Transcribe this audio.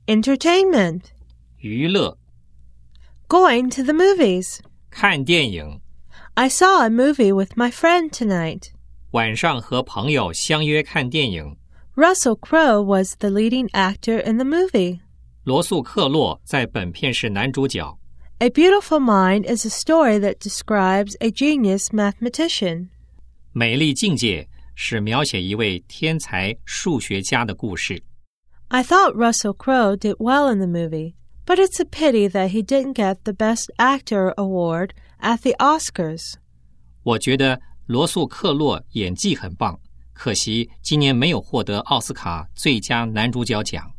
Entertainment. 娱乐 Going to the movies. 看电影 I saw a movie with my friend tonight. 晚上和朋友相约看电影 Russell Crowe was the leading actor in the movie. 罗素克洛在本片是男主角 A Beautiful Mind is a story that describes a genius mathematician. 美丽境界是描写一位天才数学家的故事 I thought Russell Crowe did well in the movie, but it's a pity that he didn't get the Best Actor award at the Oscars. 我觉得罗素克洛演技很棒，可惜今年没有获得奥斯卡最佳男主角奖